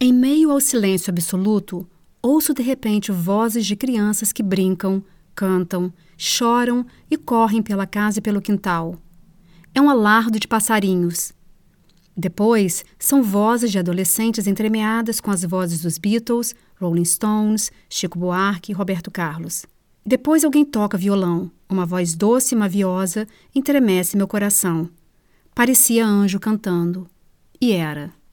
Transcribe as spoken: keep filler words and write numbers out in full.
Em meio ao silêncio absoluto, ouço de repente vozes de crianças que brincam, cantam, choram e correm pela casa e pelo quintal. É um alardo de passarinhos. Depois, são vozes de adolescentes entremeadas com as vozes dos Beatles, Rolling Stones, Chico Buarque e Roberto Carlos. Depois alguém toca violão. Uma voz doce e maviosa entremece meu coração. Parecia anjo cantando. E era.